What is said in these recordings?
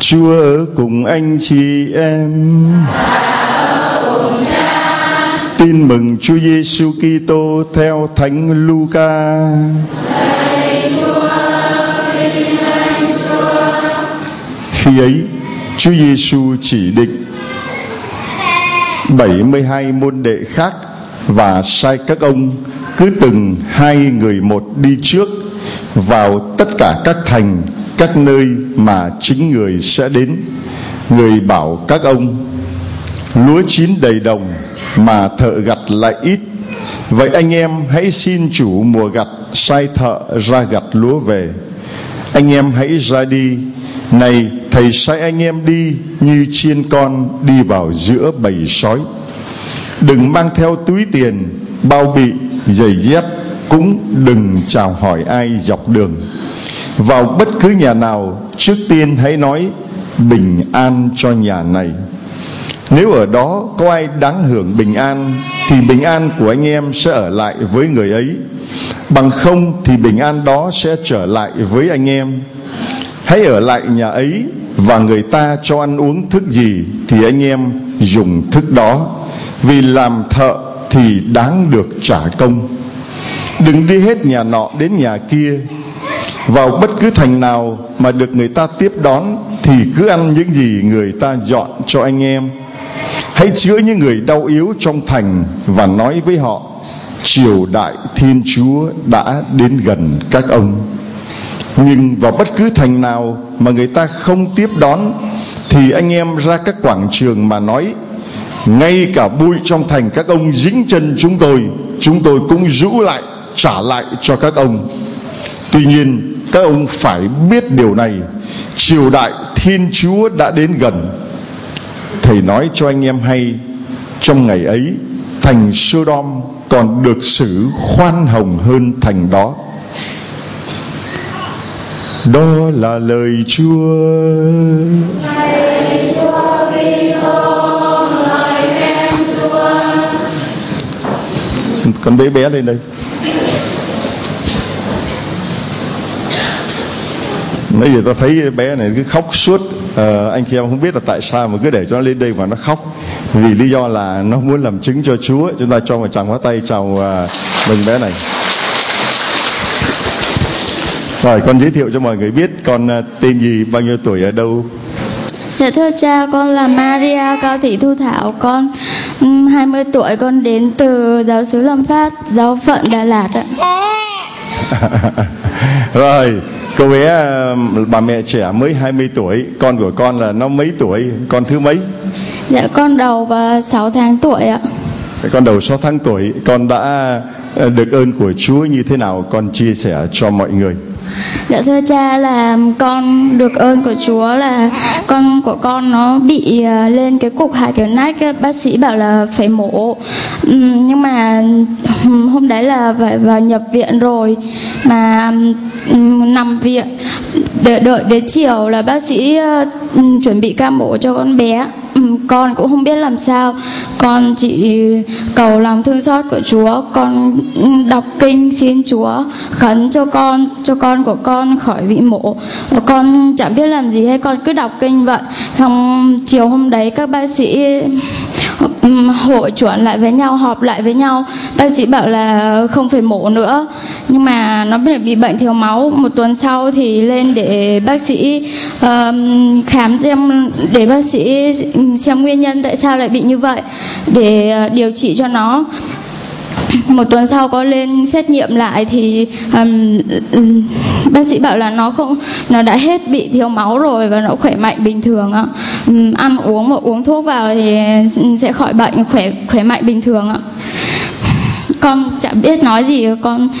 Chúa ở cùng anh chị em. Tin mừng Chúa Giêsu Kitô theo Thánh Luca. Khi ấy, Chúa Giêsu chỉ định 72 môn đệ khác và sai các ông cứ từng 2 người một đi trước vào tất cả các thành, các nơi mà chính người sẽ đến. Người bảo các ông: lúa chín đầy đồng mà thợ gặt lại ít, vậy anh em hãy xin chủ mùa gặt sai thợ ra gặt lúa về. Anh em hãy ra đi, này thầy sai anh em đi như chiên con đi vào giữa bầy sói. Đừng mang theo túi tiền, bao bị, giày dép, cũng đừng chào hỏi ai dọc đường. Vào bất cứ nhà nào, trước tiên hãy nói bình an cho nhà này. Nếu ở đó có ai đáng hưởng bình an, thì bình an của anh em sẽ ở lại với người ấy. Bằng không thì bình an đó sẽ trở lại với anh em. Hãy ở lại nhà ấy, và người ta cho ăn uống thức gì thì anh em dùng thức đó, vì làm thợ thì đáng được trả công. Đừng đi hết nhà nọ đến nhà kia. Vào bất cứ thành nào mà được người ta tiếp đón thì cứ ăn những gì người ta dọn cho anh em. Hãy chữa những người đau yếu trong thành và nói với họ: triều đại Thiên Chúa đã đến gần các ông. Nhưng vào bất cứ thành nào mà người ta không tiếp đón thì anh em ra các quảng trường mà nói: ngay cả bụi trong thành các ông dính chân chúng tôi cũng rũ lại trả lại cho các ông. Tuy nhiên các ông phải biết điều này, triều đại Thiên Chúa đã đến gần. Thầy nói cho anh em hay, trong ngày ấy thành Sodom còn được xử khoan hồng hơn thành đó. Đó là lời Chúa. Con bé lên đây. Nãy giờ ta thấy bé này cứ khóc suốt. Anh chị em không biết là tại sao mà cứ để cho nó lên đây mà nó khóc. Vì lý do là nó muốn làm chứng cho Chúa. Chúng ta cho một tràng pháo tay chào mừng bé này. Rồi con giới thiệu cho mọi người biết con tên gì, bao nhiêu tuổi, ở đâu? Dạ thưa cha, con là Maria Cao Thị Thu Thảo, con 20 tuổi, con đến từ giáo xứ Lâm Phát, giáo phận Đà Lạt ạ. Rồi, cô bé bà mẹ trẻ mới 20 tuổi, con của con là nó mấy tuổi, con thứ mấy? Dạ con đầu và 6 tháng tuổi ạ. Con đầu 6 tháng tuổi, con đã được ơn của Chúa như thế nào, con chia sẻ cho mọi người. Dạ thưa cha, là con được ơn của Chúa là con của con nó bị lên cái cục hạch ở nách, bác sĩ bảo là phải mổ. Nhưng mà hôm đấy là phải vào nhập viện rồi, mà nằm viện để đợi đến chiều là bác sĩ chuẩn bị ca mổ cho con bé. Con cũng không biết làm sao, con chỉ cầu lòng thương xót của Chúa, con đọc kinh xin Chúa khấn cho con của con khỏi bị mổ. Con chẳng biết làm gì hết, con cứ đọc kinh vậy. Xong chiều hôm đấy các bác sĩ hội chuẩn lại với nhau, họp lại với nhau, bác sĩ bảo là không phải mổ nữa, nhưng mà nó bị bệnh thiếu máu. Một tuần sau thì lên để bác sĩ khám xem, để bác sĩ xem nguyên nhân tại sao lại bị như vậy để điều trị cho nó. Một tuần sau có lên xét nghiệm lại thì bác sĩ bảo là nó đã hết bị thiếu máu rồi và nó khỏe mạnh bình thường ạ. Ăn uống và uống thuốc vào thì sẽ khỏi bệnh, khỏe mạnh bình thường ạ. Con chẳng biết nói gì, con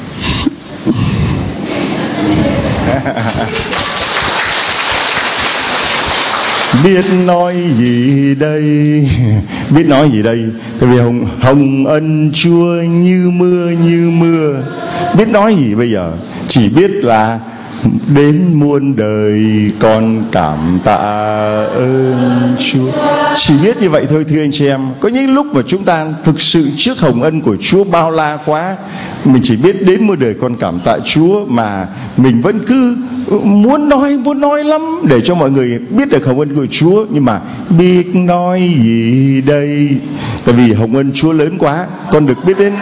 biết nói gì đây, biết nói gì đây? Tại vì hồng ân Chúa như mưa, biết nói gì bây giờ? Chỉ biết là đến muôn đời con cảm tạ ơn Chúa. Chỉ biết như vậy thôi thưa anh chị em. Có những lúc mà chúng ta thực sự trước hồng ân của Chúa bao la quá, mình chỉ biết đến muôn đời con cảm tạ Chúa, mà mình vẫn cứ muốn nói lắm để cho mọi người biết được hồng ân của Chúa, nhưng mà biết nói gì đây? Tại vì hồng ân Chúa lớn quá, con được biết đến.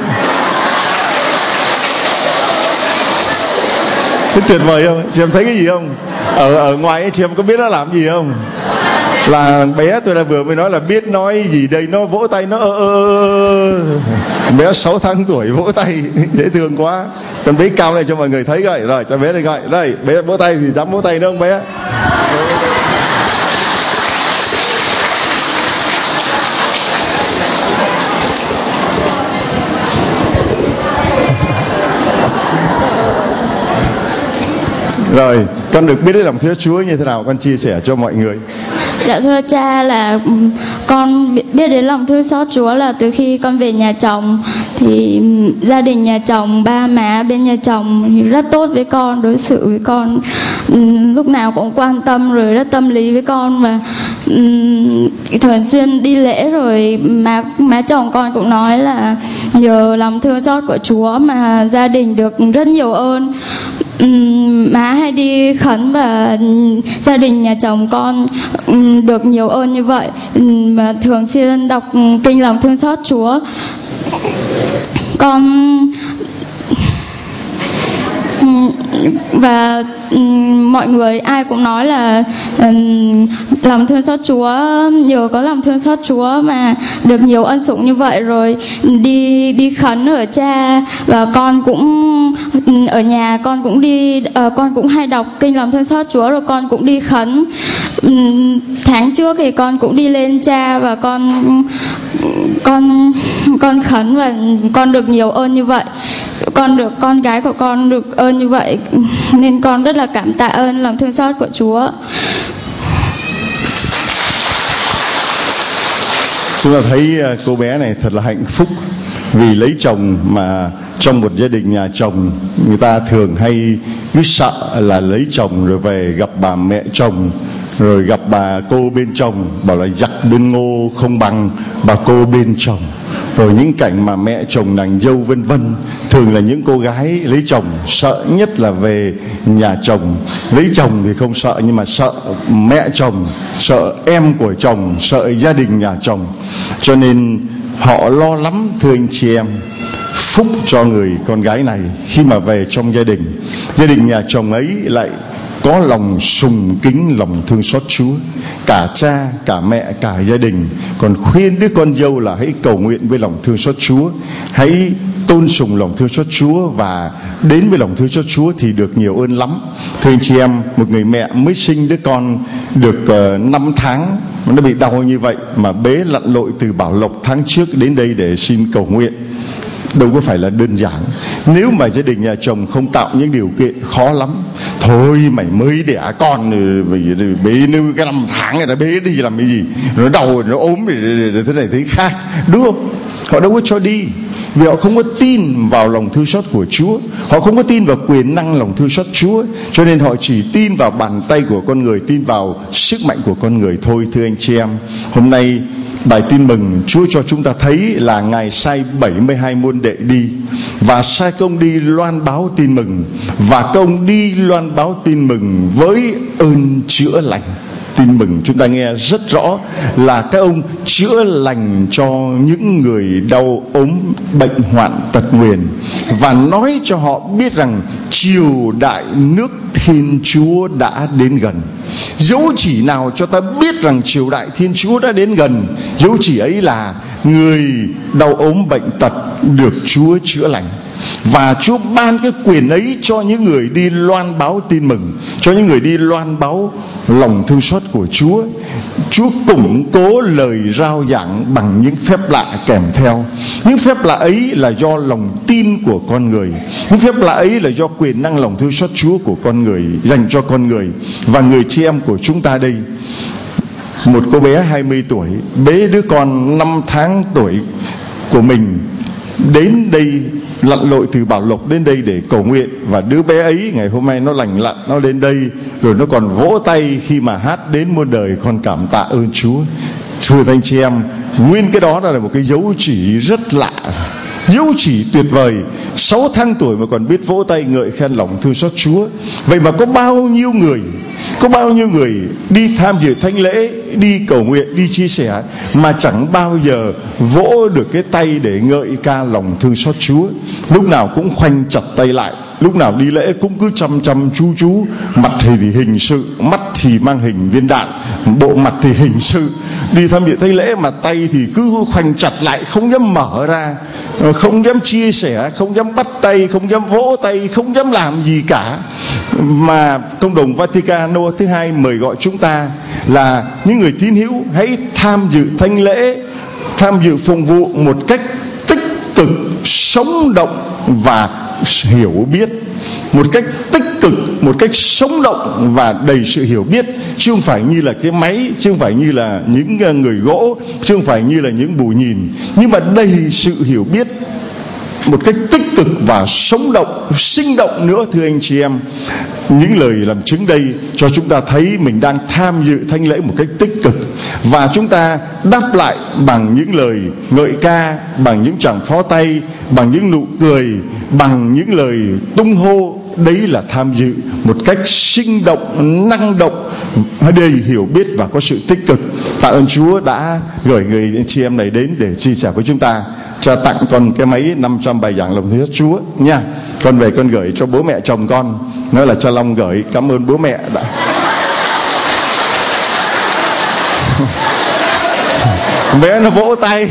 Thế tuyệt vời không? Chị em thấy cái gì không? Ở ngoài ấy, chị em có biết nó làm gì không? Là bé tôi đã vừa mới nói là biết nói gì đây, nó vỗ tay nó bé 6 tháng tuổi vỗ tay dễ thương quá. Con bé cao lên cho mọi người thấy coi. Rồi cho bé đây coi. Đây bé vỗ tay thì dám vỗ tay nữa không bé? Rồi, con được biết đến lòng thương Chúa như thế nào, con chia sẻ cho mọi người. Dạ thưa cha, là con biết đến lòng thương xót Chúa là từ khi con về nhà chồng. Thì gia đình nhà chồng, ba má bên nhà chồng thì rất tốt với con, đối xử với con lúc nào cũng quan tâm, rồi rất tâm lý với con, và thường xuyên đi lễ. Rồi má chồng con cũng nói là nhờ lòng thương xót của Chúa mà gia đình được rất nhiều ơn. Má hay đi khấn và gia đình nhà chồng con được nhiều ơn như vậy, và thường xuyên đọc kinh lòng thương xót Chúa. Con và mọi người ai cũng nói là lòng thương xót Chúa, nhờ có lòng thương xót Chúa mà được nhiều ân sủng như vậy. Rồi đi khấn ở cha, và con cũng ở nhà con cũng con cũng hay đọc kinh lòng thương xót Chúa, rồi con cũng đi khấn. Tháng trước thì con cũng đi lên cha, và con khấn và con được nhiều ơn như vậy. Con gái của con được ơn như vậy, nên con rất là cảm tạ ơn lòng thương xót của Chúa. Chúng ta thấy cô bé này thật là hạnh phúc vì lấy chồng, mà trong một gia đình nhà chồng người ta thường hay cứ sợ là lấy chồng rồi về gặp bà mẹ chồng, rồi gặp bà cô bên chồng bảo là giặc bên ngô không bằng bà cô bên chồng, rồi những cảnh mà mẹ chồng nàng dâu vân vân. Thường là những cô gái lấy chồng sợ nhất là về nhà chồng. Lấy chồng thì không sợ, nhưng mà sợ mẹ chồng, sợ em của chồng, sợ gia đình nhà chồng, cho nên họ lo lắm thưa anh chị em. Phúc cho người con gái này khi mà về trong gia đình nhà chồng ấy lại có lòng sùng kính, lòng thương xót Chúa. Cả cha, cả mẹ, cả gia đình còn khuyên đứa con dâu là hãy cầu nguyện với lòng thương xót Chúa, hãy tôn sùng lòng thương xót Chúa, và đến với lòng thương xót Chúa thì được nhiều ơn lắm. Thưa anh chị em, một người mẹ mới sinh đứa con được 5 tháng nó bị đau như vậy, mà bế lặn lội từ Bảo Lộc tháng trước đến đây để xin cầu nguyện, đâu có phải là đơn giản. Nếu mà gia đình nhà chồng không tạo những điều kiện, khó lắm. Thôi mày mới đẻ con rồi bế nuôi cái 5 tháng rồi đã bế đi làm cái gì, nó đau rồi nó ốm rồi thế này thế khác, đúng không? Họ đâu có cho đi, vì họ không có tin vào lòng thương xót của Chúa, họ không có tin vào quyền năng lòng thương xót Chúa, cho nên họ chỉ tin vào bàn tay của con người, tin vào sức mạnh của con người thôi. Thưa anh chị em, hôm nay bài tin mừng Chúa cho chúng ta thấy là Ngài sai 72 môn đệ đi, và sai công đi loan báo tin mừng, và công đi loan báo tin mừng với ơn chữa lành. Tin mừng chúng ta nghe rất rõ là các ông chữa lành cho những người đau ốm, bệnh hoạn, tật nguyền, và nói cho họ biết rằng triều đại nước Thiên Chúa đã đến gần. Dấu chỉ nào cho ta biết rằng triều đại Thiên Chúa đã đến gần? Dấu chỉ ấy là người đau ốm bệnh tật được Chúa chữa lành, và Chúa ban cái quyền ấy cho những người đi loan báo tin mừng, cho những người đi loan báo lòng thương xót của Chúa. Chúa củng cố lời rao giảng bằng những phép lạ kèm theo. Những phép lạ ấy là do lòng tin của con người, những phép lạ ấy là do quyền năng lòng thương xót Chúa của con người dành cho con người. Và người chị em của chúng ta đây, một cô bé 20 tuổi bế đứa con 5 tháng tuổi của mình đến đây lặn lội từ Bảo Lộc đến đây để cầu nguyện, và đứa bé ấy ngày hôm nay nó lành lặn, nó lên đây rồi nó còn vỗ tay khi mà hát đến muôn đời con cảm tạ ơn Chúa. Thưa anh chị em, nguyên cái đó là một cái dấu chỉ rất lạ, dấu chỉ tuyệt vời. 6 tháng tuổi mà còn biết vỗ tay ngợi khen lòng thương xót Chúa. Vậy mà có bao nhiêu người đi tham dự thánh lễ, đi cầu nguyện, đi chia sẻ mà chẳng bao giờ vỗ được cái tay để ngợi ca lòng thương xót Chúa. Lúc nào cũng khoanh chặt tay lại, lúc nào đi lễ cũng cứ chăm chú, mặt thì hình sự, mắt thì mang hình viên đạn, bộ mặt thì hình sự. Đi tham dự thánh lễ mà tay thì cứ khoanh chặt lại, không dám mở ra, không dám chia sẻ, không dám bắt tay, không dám vỗ tay, không dám làm gì cả. Mà Công đồng Vaticano thứ hai mời gọi chúng ta là những người tín hữu hãy tham dự thánh lễ, tham dự phụng vụ một cách tích cực, sống động và hiểu biết. Một cách tích cực, một cách sống động và đầy sự hiểu biết, chứ không phải như là cái máy, chứ không phải như là những người gỗ, chứ không phải như là những bù nhìn, nhưng mà đầy sự hiểu biết một cách tích cực và sống động, sinh động nữa. Thưa anh chị em, những lời làm chứng đây cho chúng ta thấy mình đang tham dự thánh lễ một cách tích cực, và chúng ta đáp lại bằng những lời ngợi ca, bằng những tràng pháo tay, bằng những nụ cười, bằng những lời tung hô. Đấy là tham dự một cách sinh động, năng động, đầy hiểu biết và có sự tích cực. Tạ ơn Chúa đã gửi người anh chị em này đến để chia sẻ với chúng ta. Cha tặng con cái máy 500 bài giảng lòng thương xót Chúa nha. Con về con gửi cho bố mẹ chồng con, nói là cha Long gửi, cảm ơn bố mẹ đã. Bé nó vỗ tay.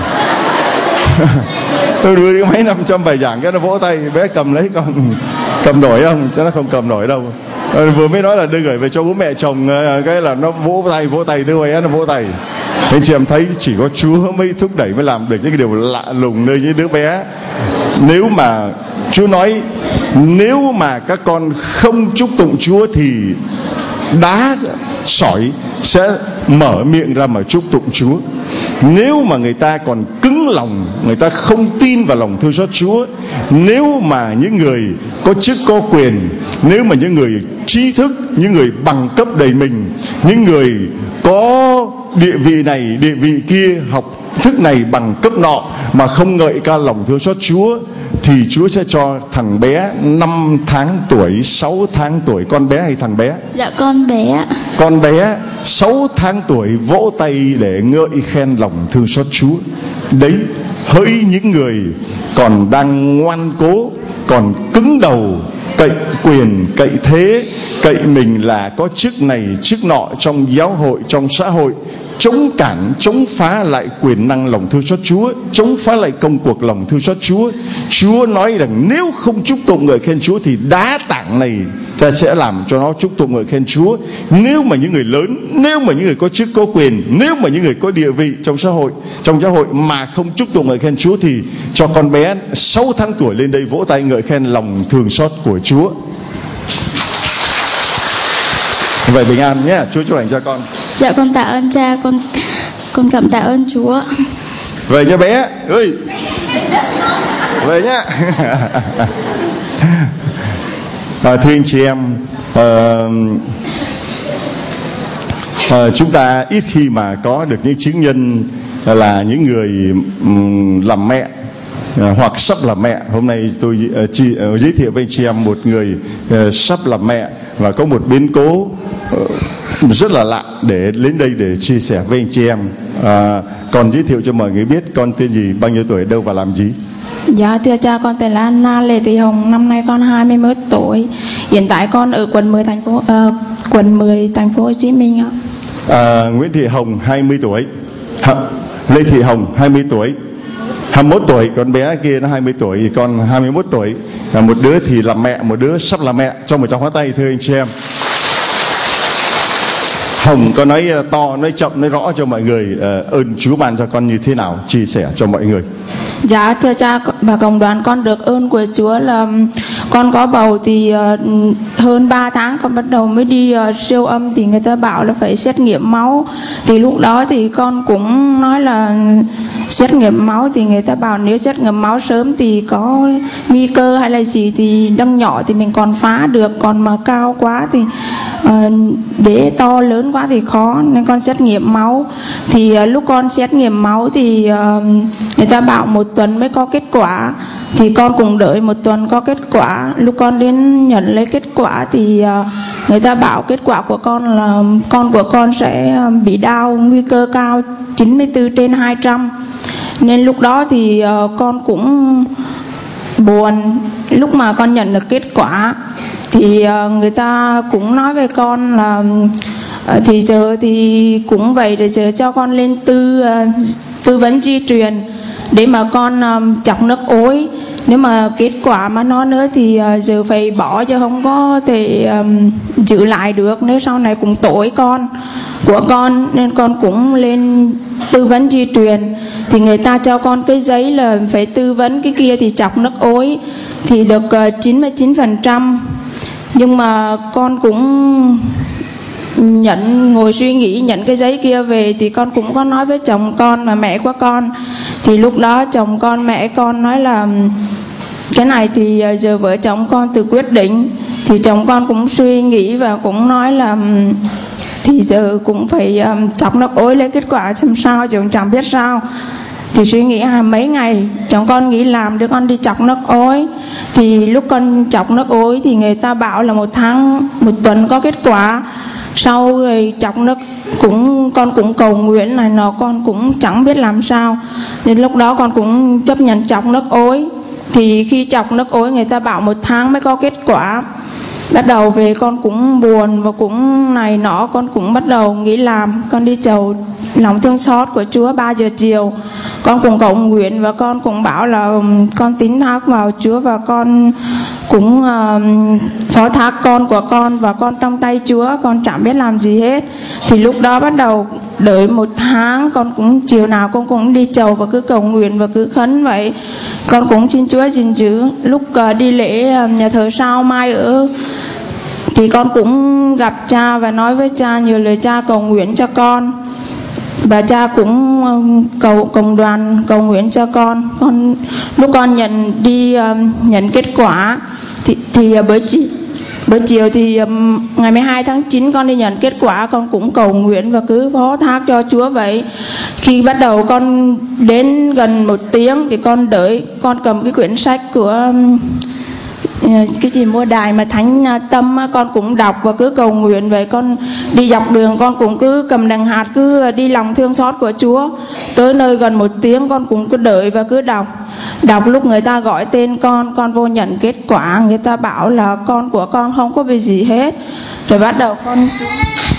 Tôi đưa cái máy 500 bài giảng cái nó vỗ tay, bé cầm lấy, con cầm nổi không? Chắc nó không cầm nổi đâu. Vừa mới nói là đưa gửi về cho bố mẹ chồng, cái là nó vỗ tay đưa bé nó vỗ tay. Anh chị em thấy chỉ có Chúa mới thúc đẩy, mới làm được những cái điều lạ lùng nơi những đứa bé. Nếu mà Chúa nói nếu mà các con không chúc tụng Chúa thì đá sỏi sẽ mở miệng ra mà chúc tụng Chúa. Nếu mà người ta còn cứng lòng, người ta không tin vào lòng thương xót Chúa, nếu mà những người có chức có quyền, nếu mà những người trí thức, những người bằng cấp đầy mình, những người có địa vị này địa vị kia, học thức này bằng cấp nọ mà không ngợi ca lòng thương xót Chúa, thì Chúa sẽ cho thằng bé 5 tháng tuổi, 6 tháng tuổi. Con bé hay thằng bé? Dạ con bé. Con bé 6 tháng tuổi vỗ tay để ngợi khen lòng thương xót Chúa. Đấy, hỡi những người còn đang ngoan cố, còn cứng đầu, cậy quyền, cậy thế, cậy mình là có chức này chức nọ trong giáo hội, trong xã hội, chống cản, chống phá lại quyền năng lòng thương xót Chúa, chống phá lại công cuộc lòng thương xót Chúa. Chúa nói rằng nếu không chúc tụng ngợi khen Chúa thì đá tảng này ta sẽ làm cho nó chúc tụng ngợi khen Chúa. Nếu mà những người lớn, nếu mà những người có chức có quyền, nếu mà những người có địa vị trong xã hội mà không chúc tụng ngợi khen Chúa thì cho con bé 6 tháng tuổi lên đây vỗ tay ngợi khen lòng thương xót của Chúa. Vậy bình an nhé, Chúa chúc lành cho con. Dạ con tạ ơn cha, con cảm tạ ơn Chúa. Về nha bé ơi, về nhá. Thưa anh chị em, chúng ta ít khi mà có được những chứng nhân là những người làm mẹ hoặc sắp làm mẹ. Hôm nay tôi giới thiệu với anh chị em một người sắp làm mẹ và có một biến cố rất là lạ để đến đây để chia sẻ với anh chị em. Còn giới thiệu cho mọi người biết con tên gì, bao nhiêu tuổi, đâu và làm gì? Dạ thưa cha, con tên là Anna Lê Thị Hồng, năm nay con 21 tuổi. Hiện tại con ở quận 10 thành phố Hồ Chí Minh ạ. Nguyễn Thị Hồng 20 tuổi. Lê Thị Hồng 20 tuổi. 21 tuổi, con bé kia nó 20 tuổi, con 21 tuổi. Một đứa thì làm mẹ, một đứa sắp làm mẹ. Cho một tràng pháo tay thưa anh chị em. Hồng có nói to, nói chậm, nói rõ cho mọi người ơn Chúa ban cho con như thế nào, chia sẻ cho mọi người. Dạ thưa cha và cộng đoàn, con được ơn của Chúa là Con có bầu thì hơn 3 tháng con bắt đầu mới đi siêu âm, thì người ta bảo là phải xét nghiệm máu. Thì lúc đó thì con cũng nói là xét nghiệm máu, thì người ta bảo nếu xét nghiệm máu sớm thì có nguy cơ hay là gì thì đâm nhỏ thì mình còn phá được, còn mà cao quá thì để to lớn quá thì khó, nên con xét nghiệm máu. Thì lúc con xét nghiệm máu thì người ta bảo 1 tuần mới có kết quả, thì con cũng đợi 1 tuần có kết quả. Lúc con đến nhận lấy kết quả thì người ta bảo kết quả của con là con của con sẽ bị đau, nguy cơ cao 94/200. Nên lúc đó thì con cũng buồn. Lúc mà con nhận được kết quả thì người ta cũng nói với con là thì giờ thì cũng vậy, để giờ cho con lên tư vấn di truyền để mà con chọc nước ối. Nếu mà kết quả mà nó nữa thì giờ phải bỏ, chứ không có thể giữ lại được, nếu sau này cũng tội con của con. Nên con cũng lên tư vấn di truyền, thì người ta cho con cái giấy là phải tư vấn cái kia thì chọc nước ối thì được 99%. Nhưng mà con cũng ngồi suy nghĩ nhận cái giấy kia về, thì con cũng có nói với chồng con và mẹ của con. Thì lúc đó chồng con mẹ con nói là cái này thì giờ vợ chồng con tự quyết định. Thì chồng con cũng suy nghĩ và cũng nói là thì giờ cũng phải chọc nước ối lấy kết quả xem sao, chứ chẳng biết sao. Thì suy nghĩ mấy ngày chồng con nghỉ làm để con đi chọc nước ối. Thì lúc con chọc nước ối thì người ta bảo là 1 tuần có kết quả. Sau rồi chọc nước con cũng cầu nguyện này nọ, con cũng chẳng biết làm sao. Nên lúc đó con cũng chấp nhận chọc nước ối. Thì khi chọc nước ối người ta bảo 1 tháng mới có kết quả. Bắt đầu về con cũng buồn và cũng này nọ, con cũng bắt đầu nghỉ làm. Con đi chầu lòng thương xót của Chúa 3 giờ chiều. Con cũng cầu nguyện và con cũng bảo là con tín thác vào Chúa, và con cũng phó thác con của con và con trong tay Chúa, con chẳng biết làm gì hết. Thì lúc đó bắt đầu đợi 1 tháng, con cũng chiều nào con cũng đi chầu và cứ cầu nguyện và cứ khấn vậy. Con cũng xin Chúa gìn giữ. Lúc đi lễ nhà thờ Sao Mai ở thì con cũng gặp cha và nói với cha nhiều lời cha cầu nguyện cho con. Và cha cũng cộng đoàn cầu nguyện cho con. Lúc con nhận kết quả thì buổi chiều thì ngày 12 tháng 9 con đi nhận kết quả, con cũng cầu nguyện và cứ phó thác cho Chúa vậy. Khi bắt đầu con đến gần 1 tiếng thì con đợi, con cầm cái quyển sách của cái gì mua đài mà Thánh Tâm, con cũng đọc và cứ cầu nguyện vậy. Con đi dọc đường con cũng cứ cầm đằng hạt cứ đi lòng thương xót của Chúa. Tới nơi gần 1 tiếng con cũng cứ đợi và cứ đọc. Lúc người ta gọi tên con vô nhận kết quả, người ta bảo là con của con không có bị gì hết. Rồi bắt đầu con xuống.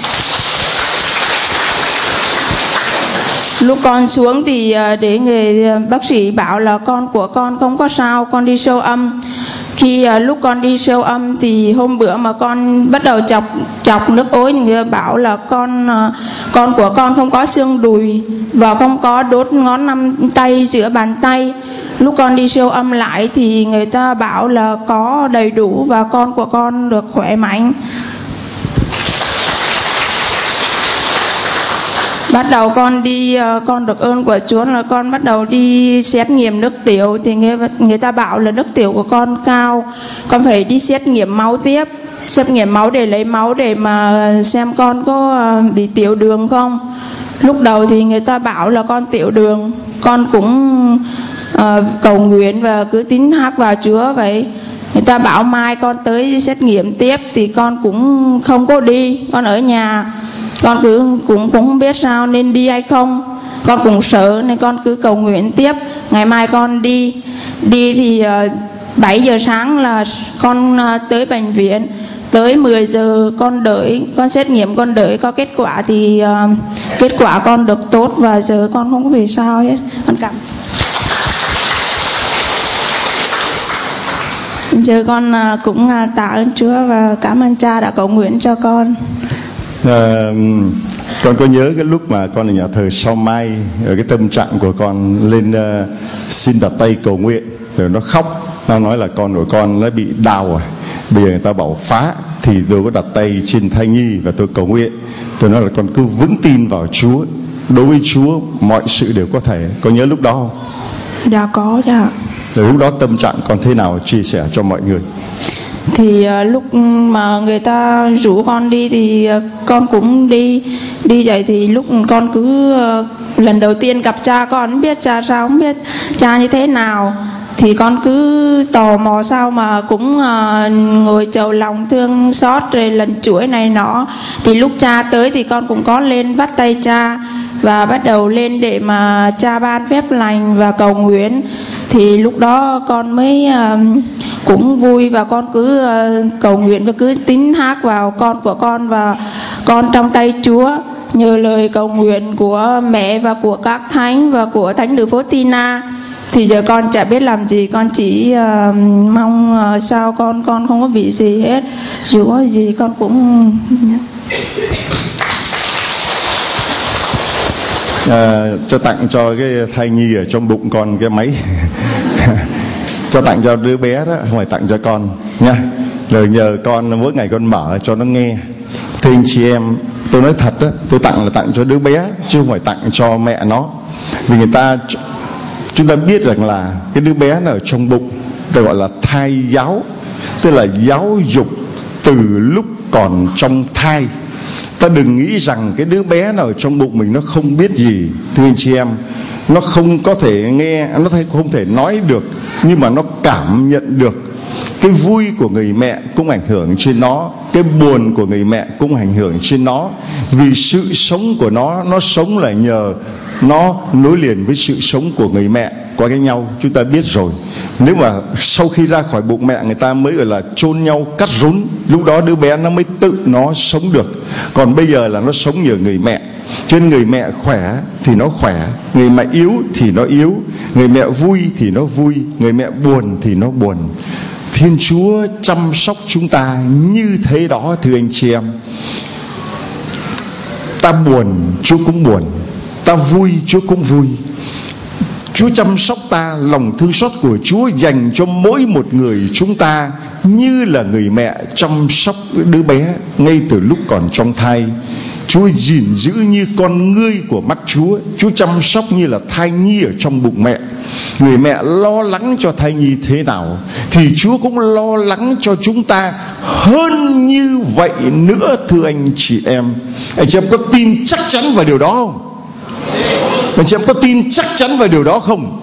Lúc con xuống thì để người bác sĩ bảo là con của con không có sao, con đi siêu âm. Khi lúc con đi siêu âm thì hôm bữa mà con bắt đầu chọc nước ối, người bảo là con của con không có xương đùi và không có đốt ngón 5 tay giữa bàn tay. Lúc con đi siêu âm lại thì người ta bảo là có đầy đủ và con của con được khỏe mạnh. Bắt đầu con đi, con được ơn của Chúa là con bắt đầu đi xét nghiệm nước tiểu. Thì người ta bảo là nước tiểu của con cao, con phải đi xét nghiệm máu tiếp. Xét nghiệm máu để lấy máu để mà xem con có bị tiểu đường không. Lúc đầu thì người ta bảo là con tiểu đường. Con cũng cầu nguyện và cứ tín thác vào Chúa vậy. Người ta bảo mai con tới xét nghiệm tiếp thì con cũng không có đi, con ở nhà. Con cũng không biết sao nên đi hay không. Con cũng sợ nên con cứ cầu nguyện tiếp. Ngày mai con đi thì 7 giờ sáng là con tới bệnh viện. Tới 10 giờ con đợi, con xét nghiệm con đợi có kết quả thì kết quả con được tốt và giờ con không có bị sao hết. Con cảm. Giờ con cũng tạ ơn Chúa và cảm ơn cha đã cầu nguyện cho con. Con có nhớ cái lúc mà con ở nhà thờ Sao Mai, ở cái tâm trạng của con lên xin đặt tay cầu nguyện, rồi nó khóc Nó nói là con của con nó bị đau rồi, bây giờ người ta bảo phá, thì tôi có đặt tay trên thai nhi và tôi cầu nguyện. Tôi nói là con cứ vững tin vào Chúa, đối với Chúa mọi sự đều có thể. Con nhớ lúc đó không? Dạ có, dạ. Rồi lúc đó tâm trạng con thế nào, chia sẻ cho mọi người. Thì lúc mà người ta rủ con đi thì con cũng đi vậy. Thì lúc con cứ lần đầu tiên gặp cha, con không biết cha sao, không biết cha như thế nào, thì con cứ tò mò sao mà cũng ngồi chầu lòng thương xót rồi lần chuỗi này nọ. Thì lúc cha tới thì con cũng có lên bắt tay cha và bắt đầu lên để mà cha ban phép lành và cầu nguyện. Thì lúc đó con mới cũng vui, và con cứ cầu nguyện và cứ tín thác vào con của con và con trong tay Chúa. Nhờ lời cầu nguyện của mẹ và của các thánh và của thánh nữ Faustina, thì giờ con chả biết làm gì, con chỉ mong sao con không có bị gì hết, dù có gì con cũng cho tặng cho cái thai nhi ở trong bụng con cái máy cho tặng cho đứa bé đó, không phải tặng cho con nha. Rồi nhờ con mỗi ngày con mở cho nó nghe. Thưa anh chị em, tôi nói thật đó, tôi tặng là tặng cho đứa bé chứ không phải tặng cho mẹ nó. Vì chúng ta biết rằng là cái đứa bé nó ở trong bụng, tôi gọi là thai giáo, tức là giáo dục từ lúc còn trong thai. Ta đừng nghĩ rằng cái đứa bé nào ở trong bụng mình nó không biết gì. Thưa anh chị em, nó không có thể nghe, nó không thể nói được, nhưng mà nó cảm nhận được. Cái vui của người mẹ cũng ảnh hưởng trên nó, cái buồn của người mẹ cũng ảnh hưởng trên nó. Vì sự sống của nó sống là nhờ nó nối liền với sự sống của người mẹ có cái nhau. Chúng ta biết rồi, nếu mà sau khi ra khỏi bụng mẹ người ta mới gọi là chôn nhau cắt rốn, lúc đó đứa bé nó mới tự nó sống được. Còn bây giờ là nó sống nhờ người mẹ. Cho nên người mẹ khỏe thì nó khỏe, người mẹ yếu thì nó yếu, người mẹ vui thì nó vui, người mẹ buồn thì nó buồn. Thiên Chúa chăm sóc chúng ta như thế đó. Thưa anh chị em, ta buồn Chúa cũng buồn, ta vui Chúa cũng vui. Chúa chăm sóc ta, lòng thương xót của Chúa dành cho mỗi một người chúng ta như là người mẹ chăm sóc đứa bé ngay từ lúc còn trong thai. Chúa gìn giữ như con ngươi của mắt Chúa. Chúa chăm sóc như là thai nhi ở trong bụng mẹ. Người mẹ lo lắng cho thai nhi thế nào thì Chúa cũng lo lắng cho chúng ta hơn như vậy nữa. Thưa anh chị em có tin chắc chắn vào điều đó không? Anh chị em có tin chắc chắn vào điều đó không?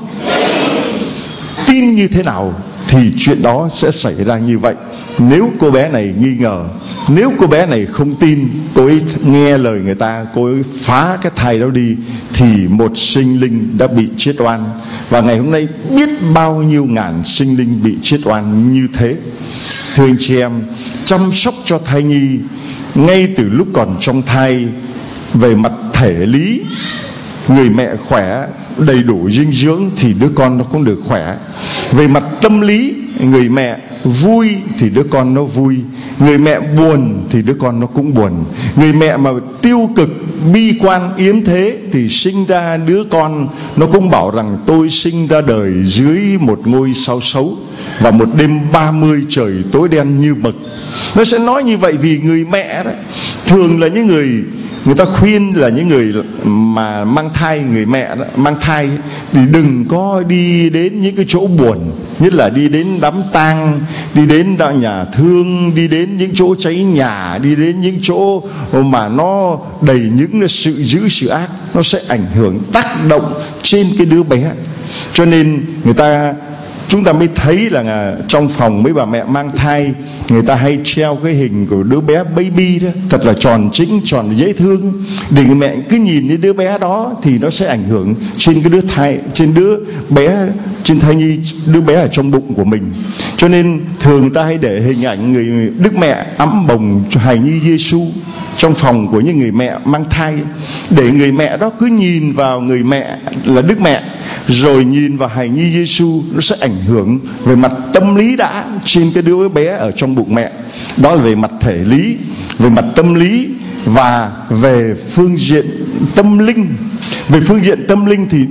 Tin như thế nào thì chuyện đó sẽ xảy ra như vậy. Nếu cô bé này nghi ngờ, nếu cô bé này không tin, cô ấy nghe lời người ta, cô ấy phá cái thai đó đi, thì một sinh linh đã bị chết oan. Và ngày hôm nay biết bao nhiêu ngàn sinh linh bị chết oan như thế. Thưa anh chị em, chăm sóc cho thai nhi ngay từ lúc còn trong thai, về mặt thể lý, người mẹ khỏe, đầy đủ dinh dưỡng thì đứa con nó cũng được khỏe. Về mặt tâm lý, người mẹ vui thì đứa con nó vui, người mẹ buồn thì đứa con nó cũng buồn. Người mẹ mà tiêu cực, bi quan, yếm thế thì sinh ra đứa con nó cũng bảo rằng tôi sinh ra đời dưới một ngôi sao xấu và một đêm 30 trời tối đen như mực. Nó sẽ nói như vậy vì người mẹ đó thường là những người ta khuyên là những người mà mang thai, người mẹ đó, mang thai thì đừng có đi đến những cái chỗ buồn, nhất là đi đến đám tang, đi đến nhà thương, đi đến những chỗ cháy nhà, đi đến những chỗ mà nó đầy những sự dữ sự ác. Nó sẽ ảnh hưởng, tác động trên cái đứa bé. Cho nên chúng ta mới thấy là trong phòng mấy bà mẹ mang thai, người ta hay treo cái hình của đứa bé baby đó, thật là tròn trĩnh, tròn dễ thương, để người mẹ cứ nhìn đến đứa bé đó thì nó sẽ ảnh hưởng trên cái trên đứa bé, trên thai nhi, đứa bé ở trong bụng của mình. Cho nên thường người ta hay để hình ảnh người Đức Mẹ ẵm bồng hài nhi Giêsu trong phòng của những người mẹ mang thai, để người mẹ đó cứ nhìn vào người mẹ là Đức Mẹ, rồi nhìn vào hài nhi Giêsu. Nó sẽ ảnh hưởng về mặt tâm lý đã trên cái đứa bé ở trong bụng mẹ. Đó là về mặt thể lý, về mặt tâm lý và về phương diện tâm linh. Về phương diện tâm linh thì đức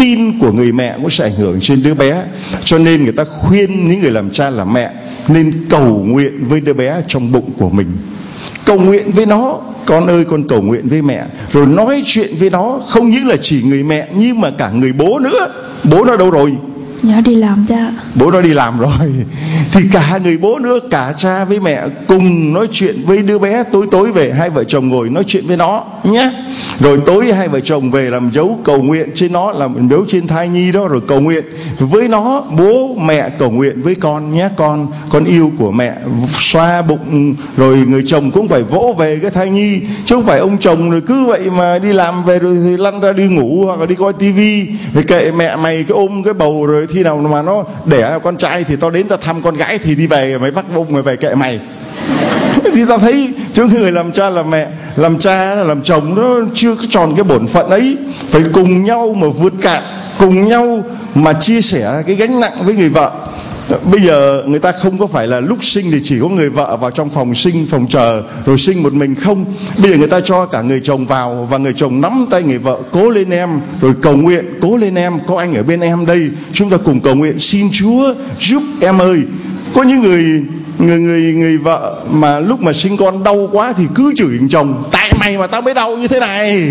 tin của người mẹ cũng sẽ ảnh hưởng trên đứa bé. Cho nên người ta khuyên những người làm cha làm mẹ nên cầu nguyện với đứa bé trong bụng của mình. Cầu nguyện với nó: con ơi, con cầu nguyện với mẹ. Rồi nói chuyện với nó, không những là chỉ người mẹ nhưng mà cả người bố nữa. Bố nó đâu rồi? Dạ đi làm cha. Bố nó đi làm rồi. Thì cả người bố nữa, cả cha với mẹ cùng nói chuyện với đứa bé. Tối về hai vợ chồng ngồi nói chuyện với nó nhé. Rồi tối hai vợ chồng về làm dấu cầu nguyện trên nó, làm dấu trên thai nhi đó, rồi cầu nguyện với nó. Bố mẹ cầu nguyện với con nhé: con yêu của mẹ. Xoa bụng. Rồi người chồng cũng phải vỗ về cái thai nhi, chứ không phải ông chồng rồi cứ vậy mà đi làm về rồi thì lăn ra đi ngủ hoặc là đi coi tivi. Rồi kệ mẹ mày, cái ôm cái bầu rồi khi nào mà nó đẻ con trai thì tao đến tao thăm con gái, thì đi về mày vắt bông rồi về, kệ mày. Thì tao thấy chúng người làm cha làm mẹ, làm cha làm chồng nó chưa có tròn cái bổn phận ấy. Phải cùng nhau mà vượt cạn, cùng nhau mà chia sẻ cái gánh nặng với người vợ. Bây giờ người ta không có phải là lúc sinh thì chỉ có người vợ vào trong phòng sinh, phòng chờ rồi sinh một mình không. Bây giờ người ta cho cả người chồng vào, và người chồng nắm tay người vợ: cố lên em, rồi cầu nguyện: cố lên em, có anh ở bên em đây, chúng ta cùng cầu nguyện, xin Chúa giúp em ơi. Có những người vợ mà lúc mà sinh con đau quá thì cứ chửi chồng: tại mày mà tao mới đau như thế này.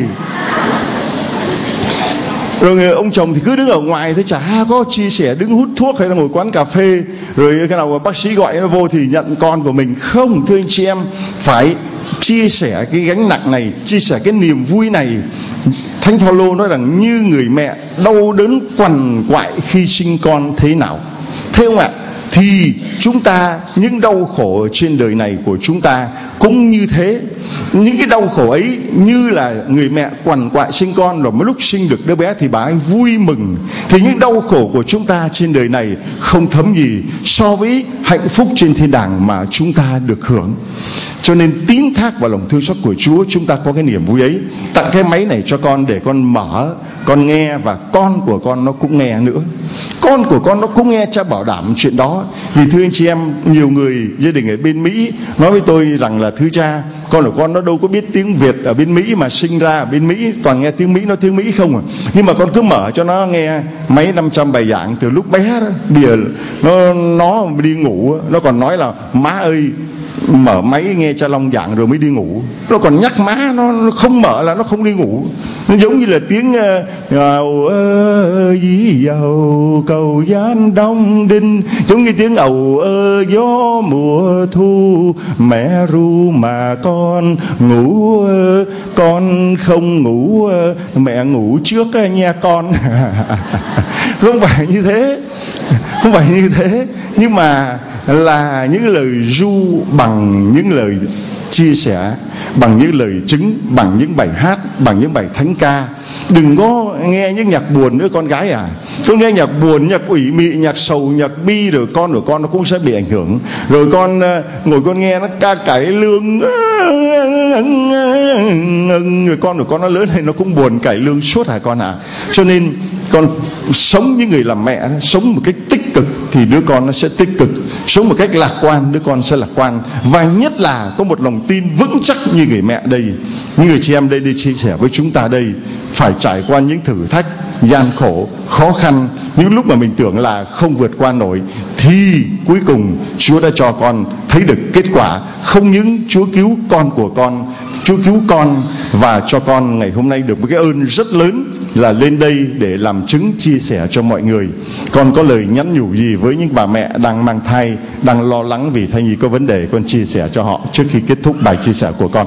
Rồi ông chồng thì cứ đứng ở ngoài thế, chả có chia sẻ, đứng hút thuốc hay là ngồi quán cà phê. Rồi cái nào mà bác sĩ gọi nó vô thì nhận con của mình. Không, thưa anh chị em, phải chia sẻ cái gánh nặng này, chia sẻ cái niềm vui này. Thánh Phaolô nói rằng như người mẹ đau đớn quằn quại khi sinh con thế nào, thấy không ạ? Thì chúng ta, những đau khổ trên đời này của chúng ta cũng như thế. Những cái đau khổ ấy như là người mẹ quằn quại sinh con, rồi một lúc sinh được đứa bé thì bà ấy vui mừng. Thì những đau khổ của chúng ta trên đời này không thấm gì so với hạnh phúc trên thiên đàng mà chúng ta được hưởng. Cho nên tín thác vào lòng thương xót của Chúa, chúng ta có cái niềm vui ấy. Tặng cái máy này cho con để con mở, con nghe, và con của con nó cũng nghe nữa. Con của con nó cũng nghe, cha bảo đảm chuyện đó. Vì thưa anh chị em, nhiều người gia đình ở bên Mỹ nói với tôi rằng là: thưa cha, con của con nó đâu có biết tiếng Việt ở bên Mỹ, mà sinh ra ở bên Mỹ toàn nghe tiếng Mỹ, nói tiếng Mỹ không à. Nhưng mà con cứ mở cho nó nghe mấy 500 bài giảng từ lúc bé đó. Bây giờ nó đi ngủ, nó còn nói là: má ơi, mở máy nghe cha Long giảng rồi mới đi ngủ. Nó còn nhắc má, nó không mở là nó không đi ngủ. Nó giống như là tiếng ầu ơ dí dầu cầu gian đông đinh, giống như tiếng ầu ơ gió mùa thu. Mẹ ru mà con ngủ, con không ngủ, mẹ ngủ trước nha con. Không phải như thế, không phải như thế. Nhưng mà là những lời ru bằng những lời chia sẻ, bằng những lời chứng, bằng những bài hát, bằng những bài thánh ca. Đừng có nghe những nhạc buồn nữa con gái à. Con nghe nhạc buồn, nhạc ủy mị, nhạc sầu, nhạc bi, rồi con của con nó cũng sẽ bị ảnh hưởng. Rồi con ngồi con nghe nó ca cải lương, rồi con của con nó lớn lên nó cũng buồn cải lương suốt hả con à. Cho nên con sống như người làm mẹ, sống một cách tích cực thì đứa con nó sẽ tích cực, sống một cách lạc quan đứa con sẽ lạc quan. Và nhất là có một lòng tin vững chắc như người mẹ đây, như người chị em đây đi chia sẻ với chúng ta đây, phải trải qua những thử thách gian khổ, khó khăn, những lúc mà mình tưởng là không vượt qua nổi, thì cuối cùng Chúa đã cho con thấy được kết quả. Không những Chúa cứu con của con, Chúa cứu con và cho con ngày hôm nay được một cái ơn rất lớn là lên đây để làm chứng chia sẻ cho mọi người. Con có lời nhắn nhủ gì với những bà mẹ đang mang thai, đang lo lắng vì thai nhi có vấn đề, con chia sẻ cho họ trước khi kết thúc bài chia sẻ của con?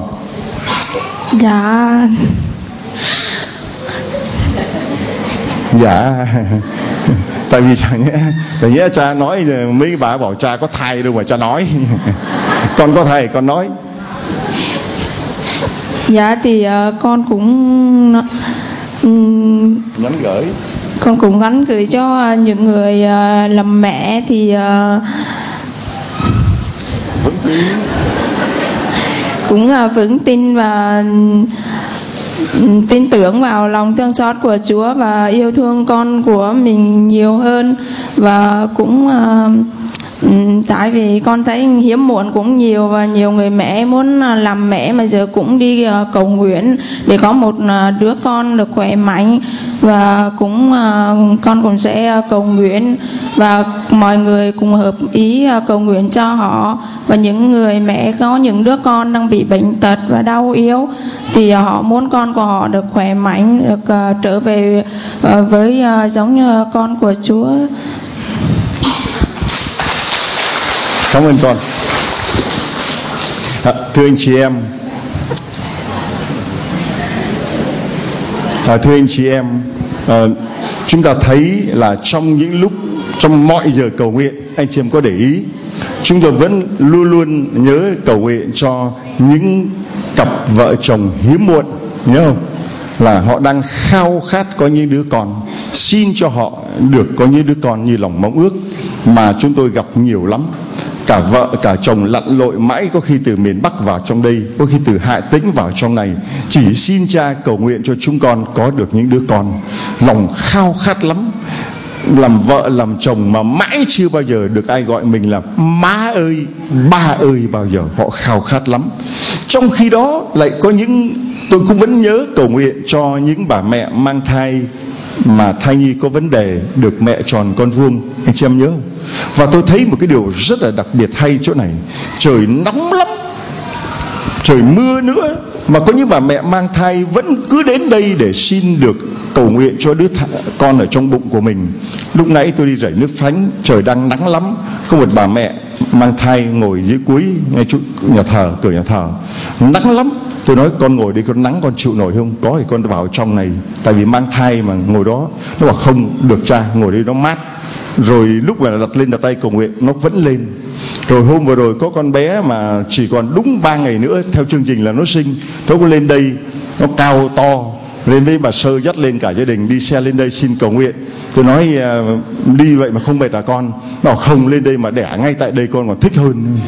Dạ tại vì chả nhẽ cha nói mấy bà bảo cha có thai đâu mà cha nói. Con có thai con nói. Dạ thì con cũng nhắn gửi, con cũng gắn gửi cho những người làm mẹ thì cũng vững tin và tin tưởng vào lòng thương xót của Chúa và yêu thương con của mình nhiều hơn, và cũng Tại vì con thấy hiếm muộn cũng nhiều, và nhiều người mẹ muốn làm mẹ mà giờ cũng đi cầu nguyện để có một đứa con được khỏe mạnh, và cũng con cũng sẽ cầu nguyện và mọi người cùng hợp ý cầu nguyện cho họ. Và những người mẹ có những đứa con đang bị bệnh tật và đau yếu thì họ muốn con của họ được khỏe mạnh, được trở về với giống như con của Chúa. Cảm ơn con. Thưa anh chị em, chúng ta thấy là trong những lúc, trong mọi giờ cầu nguyện, anh chị em có để ý, chúng tôi vẫn luôn luôn nhớ cầu nguyện cho những cặp vợ chồng hiếm muộn, nhớ không? Là họ đang khao khát có những đứa con, xin cho họ được có những đứa con như lòng mong ước, mà chúng tôi gặp nhiều lắm. Cả vợ cả chồng lặn lội mãi, có khi từ miền Bắc vào trong đây, có khi từ Hà Tĩnh vào trong này, chỉ xin Cha cầu nguyện cho chúng con có được những đứa con. Lòng khao khát lắm. Làm vợ làm chồng mà mãi chưa bao giờ được ai gọi mình là má ơi, ba ơi bao giờ. Họ khao khát lắm. Trong khi đó lại có những, tôi cũng vẫn nhớ cầu nguyện cho những bà mẹ mang thai mà thai nhi có vấn đề, được mẹ tròn con vuông. Anh chị em nhớ không? Và tôi thấy một cái điều rất là đặc biệt hay chỗ này. Trời nóng lắm, trời mưa nữa, mà có những bà mẹ mang thai vẫn cứ đến đây để xin được cầu nguyện cho đứa con ở trong bụng của mình. Lúc nãy tôi đi rải nước Phánh, trời đang nắng lắm, có một bà mẹ mang thai ngồi dưới cuối ngay chỗ nhà thờ, cửa nhà thờ, nắng lắm. Tôi nói con ngồi đi, con nắng con chịu nổi không? Có thì con vào trong này, tại vì mang thai mà ngồi đó. Nó bảo không được cha, ngồi đây nó mát. Rồi lúc mà đặt tay cầu nguyện, nó vẫn lên. Rồi hôm vừa rồi có con bé mà chỉ còn đúng 3 ngày nữa theo chương trình là nó sinh, nó có lên đây, nó cao to, lên với bà Sơ dắt lên cả gia đình đi xe lên đây xin cầu nguyện. Tôi nói đi vậy mà không mệt à con? Nó bảo không, lên đây mà đẻ ngay tại đây con còn thích hơn.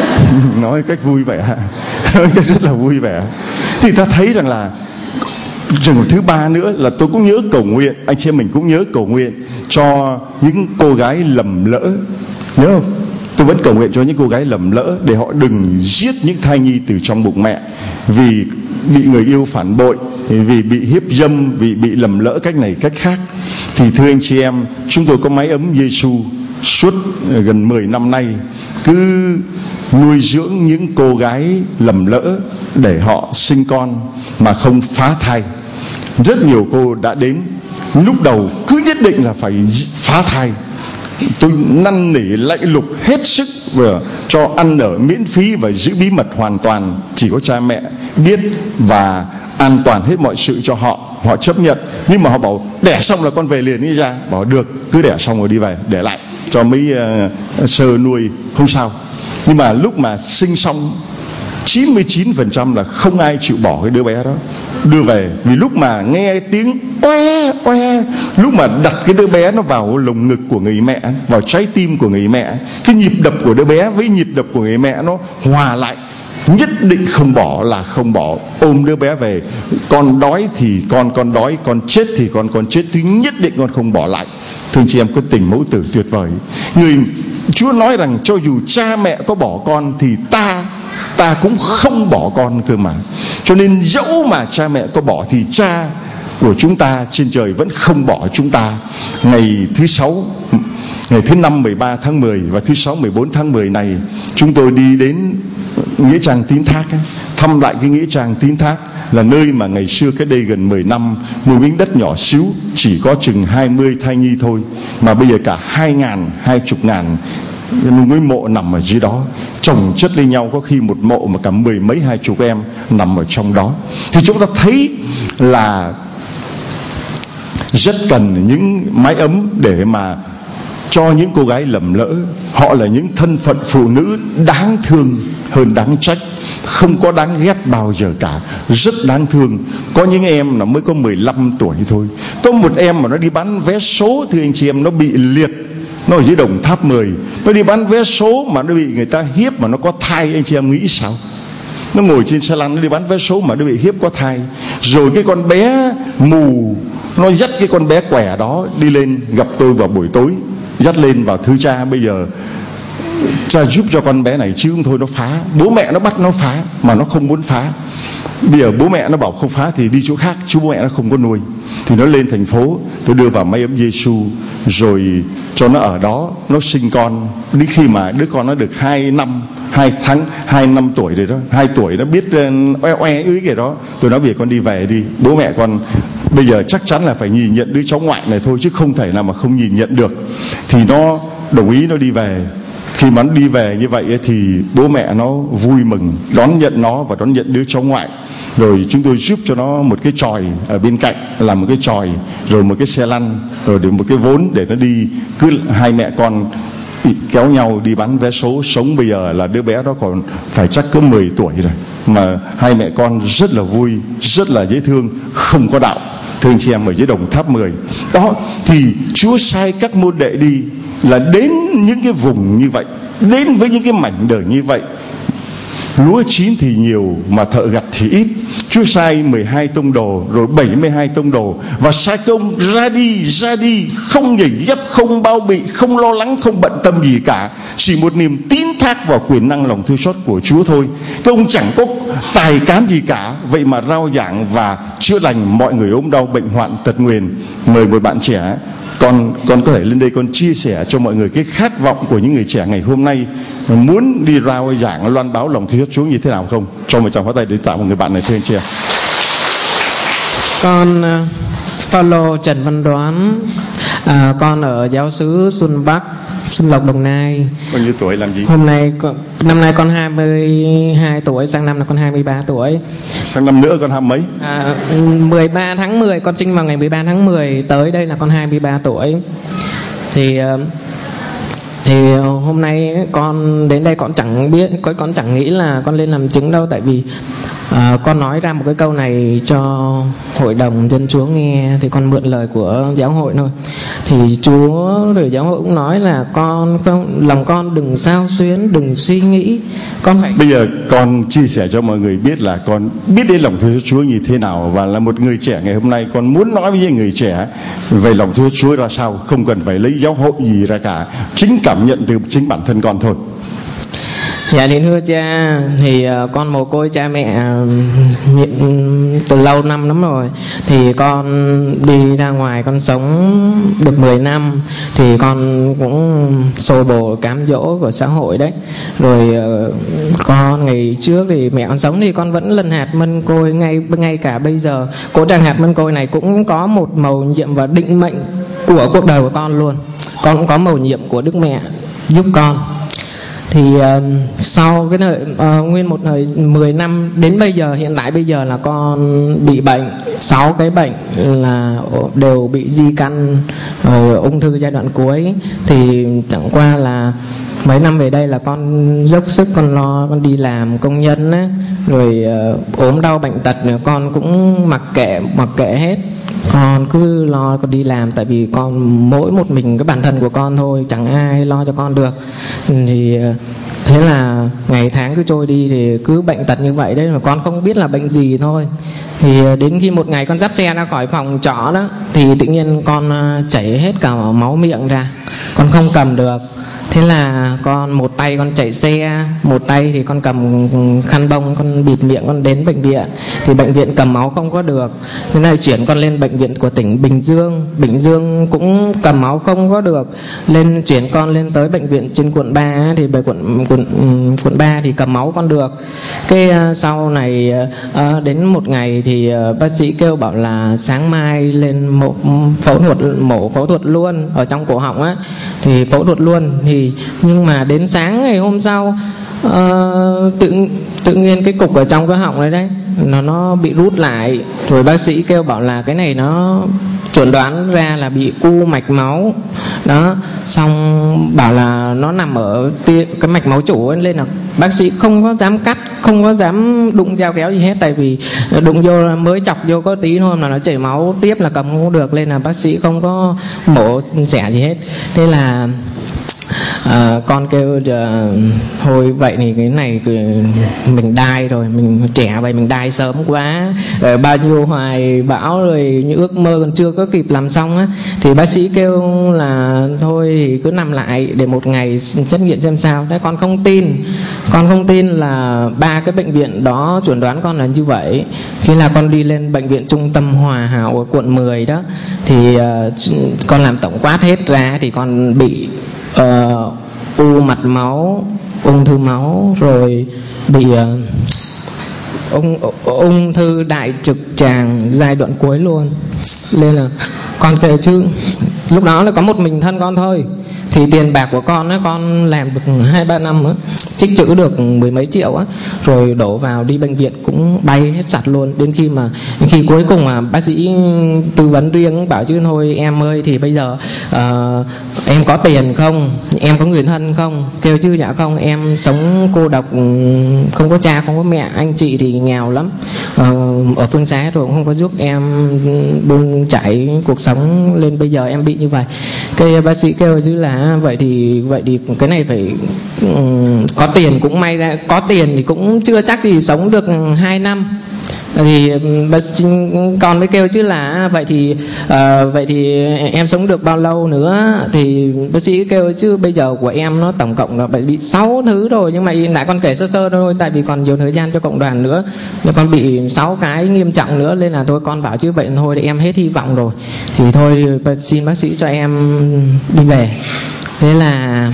Nói cách vui vẻ, rất là vui vẻ. Thì ta thấy rằng là trường thứ ba nữa là tôi cũng nhớ cầu nguyện, anh chị em mình cũng nhớ cầu nguyện cho những cô gái lầm lỡ, nhớ không? Tôi vẫn cầu nguyện cho những cô gái lầm lỡ để họ đừng giết những thai nhi từ trong bụng mẹ, vì bị người yêu phản bội, vì bị hiếp dâm, vì bị lầm lỡ cách này cách khác. Thì thưa anh chị em, chúng tôi có mái ấm Giêsu suốt gần 10 năm nay, cứ nuôi dưỡng những cô gái lầm lỡ để họ sinh con mà không phá thai. Rất nhiều cô đã đến, lúc đầu cứ nhất định là phải phá thai. Tôi năn nỉ lạy lục hết sức vừa cho ăn ở miễn phí và giữ bí mật hoàn toàn, chỉ có cha mẹ biết, và an toàn hết mọi sự cho họ. Họ chấp nhận, nhưng mà họ bảo đẻ xong là con về liền đi ra. Bảo được, cứ đẻ xong rồi đi về, để lại cho mấy Sơ nuôi, không sao. Nhưng mà lúc mà sinh xong 99% là không ai chịu bỏ cái đứa bé đó đưa về. Vì lúc mà nghe tiếng oe oe, lúc mà đặt cái đứa bé nó vào lồng ngực của người mẹ, vào trái tim của người mẹ, cái nhịp đập của đứa bé với nhịp đập của người mẹ nó hòa lại, nhất định không bỏ là không bỏ. Ôm đứa bé về, con đói thì con đói, con chết thì con chết, thì nhất định con không bỏ lại. Thưa chị em, có tình mẫu tử tuyệt vời. Người Chúa nói rằng cho dù cha mẹ có bỏ con thì ta cũng không bỏ con cơ mà. Cho nên dẫu mà cha mẹ có bỏ thì cha của chúng ta trên trời vẫn không bỏ chúng ta. Ngày thứ 6, ngày thứ 5 13 tháng 10 và thứ 6 14 tháng 10 này, chúng tôi đi đến nghĩa trang Tín Thác ấy, thăm lại cái nghĩa trang Tín Thác, là nơi mà ngày xưa cách đây gần 10 năm một miếng đất nhỏ xíu chỉ có chừng 20 thai nhi thôi, mà bây giờ cả 20.000 ngôi mộ nằm ở dưới đó, chồng chất lên nhau, có khi một mộ mà cả 10 mấy 20 em nằm ở trong đó. Thì chúng ta thấy là rất cần những mái ấm để mà cho những cô gái lầm lỡ. Họ là những thân phận phụ nữ đáng thương hơn đáng trách, không có đáng ghét bao giờ cả, rất đáng thương. Có những em nó mới có 15 tuổi thôi. Có một em mà nó đi bán vé số, thưa anh chị em, nó bị liệt, nó ở dưới Đồng Tháp 10, nó đi bán vé số mà nó bị người ta hiếp mà nó có thai. Anh chị em nghĩ sao? Nó ngồi trên xe lăn, nó đi bán vé số mà nó bị hiếp có thai. Rồi cái con bé mù, nó dắt cái con bé què đó đi lên gặp tôi vào buổi tối, dắt lên vào thưa cha bây giờ cha giúp cho con bé này chứ không thôi nó phá. Bố mẹ nó bắt nó phá mà nó không muốn phá. Bây giờ bố mẹ nó bảo không phá thì đi chỗ khác, chứ bố mẹ nó không có nuôi. Thì nó lên thành phố, tôi đưa vào máy ấm Giêsu rồi cho nó ở đó, nó sinh con. Đến khi mà đứa con nó được 2 năm tuổi rồi đó, 2 tuổi nó biết oe oe ứ cái đó, tôi nói bây giờ con đi về đi, bố mẹ con bây giờ chắc chắn là phải nhìn nhận đứa cháu ngoại này thôi, chứ không thể nào mà không nhìn nhận được. Thì nó đồng ý, nó đi về. Khi mà nó đi về như vậy ấy, thì bố mẹ nó vui mừng đón nhận nó và đón nhận đứa cháu ngoại. Rồi chúng tôi giúp cho nó một cái chòi ở bên cạnh, làm một cái chòi, rồi một cái xe lăn, rồi được một cái vốn để nó đi. Cứ hai mẹ con kéo nhau đi bán vé số sống. Bây giờ là đứa bé đó còn phải chắc có 10 tuổi rồi, mà hai mẹ con rất là vui, rất là dễ thương, không có đạo. Thưa anh chị em, ở dưới Đồng Tháp 10 đó, thì Chúa sai các môn đệ đi là đến những cái vùng như vậy, đến với những cái mảnh đời như vậy. Lúa chín thì nhiều mà thợ gặt thì ít. Chúa sai 12 tông đồ, rồi 72 tông đồ, và sai công ra đi, không giày dép, không bao bị, không lo lắng, không bận tâm gì cả, chỉ một niềm tín thác vào quyền năng lòng thương xót của Chúa thôi. Công chẳng có tài cán gì cả, vậy mà rao giảng và chữa lành mọi người ốm đau, bệnh hoạn, tật nguyền. Mời một bạn trẻ, con có thể lên đây con chia sẻ cho mọi người cái khát vọng của những người trẻ ngày hôm nay muốn đi rao giảng loan báo lòng thương xót Chúa như thế nào không? Cho một tràng pháo tay để tạo một người bạn này, thưa anh chị. Con Phaolô Trần Văn Đoán, con ở giáo xứ Xuân Bắc, Xuân Lộc, Đồng Nai. Bao nhiêu tuổi, làm gì? Năm nay con 22 tuổi, sang năm là con 23 tuổi. Sang năm nữa con 20 mấy? 13 tháng 10, con sinh vào ngày 13 tháng 10, tới đây là con 23 tuổi. Thì hôm nay con đến đây con chẳng nghĩ là con lên làm chứng đâu, tại vì con nói ra một cái câu này cho hội đồng dân Chúa nghe, thì con mượn lời của giáo hội thôi. Thì Chúa rồi giáo hội cũng nói là lòng con đừng xao xuyến, đừng suy nghĩ, con phải. Bây giờ con chia sẻ cho mọi người biết là con biết đến lòng thương Chúa như thế nào, và là một người trẻ ngày hôm nay con muốn nói với những người trẻ về lòng thương Chúa ra sao, không cần phải lấy giáo hội gì ra cả, chính cảm nhận từ chính bản thân con thôi. Dạ thì thưa cha, thì con mồ côi cha mẹ từ lâu năm lắm rồi. Thì con đi ra ngoài con sống được 10 năm, thì con cũng xô bồ cám dỗ của xã hội đấy. Rồi con ngày trước thì mẹ con sống thì con vẫn lần hạt mân côi, ngay cả bây giờ cố trang hạt mân côi này cũng có một mầu nhiệm và định mệnh của cuộc đời của con luôn. Con cũng có mầu nhiệm của Đức Mẹ giúp con. Thì sau cái nguyên một thời 10 năm đến bây giờ, hiện tại bây giờ là con bị bệnh 6 cái bệnh là đều bị di căn, ung thư giai đoạn cuối. Thì chẳng qua là mấy năm về đây là con dốc sức, con lo, con đi làm công nhân á, rồi ốm đau bệnh tật nữa con cũng mặc kệ hết. Con cứ lo con đi làm, tại vì con mỗi một mình cái bản thân của con thôi, chẳng ai lo cho con được. Thì thế là ngày tháng cứ trôi đi thì cứ bệnh tật như vậy đấy, mà con không biết là bệnh gì thôi. Thì đến khi một ngày con dắt xe ra khỏi phòng trọ đó, thì tự nhiên con chảy hết cả máu miệng ra, con không cầm được. Thế là con một tay con chạy xe, một tay thì con cầm khăn bông con bịt miệng, con đến bệnh viện. Thì bệnh viện cầm máu không có được, thế này chuyển con lên bệnh viện của tỉnh Bình Dương cũng cầm máu không có được, chuyển con lên tới bệnh viện trên quận 3, thì về quận 3 thì cầm máu con được. Cái sau này đến một ngày thì bác sĩ kêu bảo là sáng mai lên mổ phẫu thuật luôn ở trong cổ họng á, thì phẫu thuật luôn. Thì nhưng mà đến sáng ngày hôm sau tự nhiên cái cục ở trong cái họng đấy nó bị rút lại, rồi bác sĩ kêu bảo là cái này nó chuẩn đoán ra là bị u mạch máu đó, xong bảo là nó nằm ở cái mạch máu chủ ấy, nên là bác sĩ không có dám cắt, không có dám đụng dao kéo gì hết, tại vì đụng vô mới chọc vô có tí thôi mà nó chảy máu tiếp là cầm không được, nên là bác sĩ không có mổ xẻ gì hết. Thế là con kêu thôi vậy thì cái này mình đai rồi, mình trẻ vậy mình đai sớm quá, bao nhiêu hoài bão rồi những ước mơ còn chưa có kịp làm xong á, thì bác sĩ kêu là thôi thì cứ nằm lại để một ngày xét nghiệm xem sao. Đấy, con không tin là 3 cái bệnh viện đó chuẩn đoán con là như vậy. Khi là con đi lên bệnh viện Trung tâm Hòa Hảo ở quận 10 đó, thì con làm tổng quát hết ra thì con bị u mạch máu, ung thư máu, rồi bị ung thư đại trực tràng giai đoạn cuối luôn. Nên là con kể chứ lúc đó là có một mình thân con thôi, thì tiền bạc của con á, con làm được 2-3 năm á, tích trữ được 10 mấy triệu á, rồi đổ vào đi bệnh viện cũng bay hết sạch luôn. Đến khi cuối cùng mà bác sĩ tư vấn riêng bảo chứ thôi em ơi, thì bây giờ em có tiền không, em có người thân không? Kêu chứ dạ không, em sống cô độc, không có cha không có mẹ, anh chị thì nghèo lắm, ở phương Xá rồi cũng không có giúp em bươn chảy cuộc sống lên bây giờ em bị như vậy. Cái bác sĩ kêu chứ là vậy thì cái này phải có tiền cũng may ra, có tiền thì cũng chưa chắc thì sống được 2 năm. Thì con mới kêu chứ là vậy thì em sống được bao lâu nữa? Thì bác sĩ kêu chứ bây giờ của em nó tổng cộng là bị 6 thứ rồi, nhưng mà hiện tại con kể sơ sơ thôi, tại vì còn nhiều thời gian cho cộng đoàn nữa, nhưng con bị 6 cái nghiêm trọng nữa, nên là thôi con bảo chứ vậy thôi để em hết hy vọng rồi, thì thôi xin bác sĩ cho em đi về. Thế là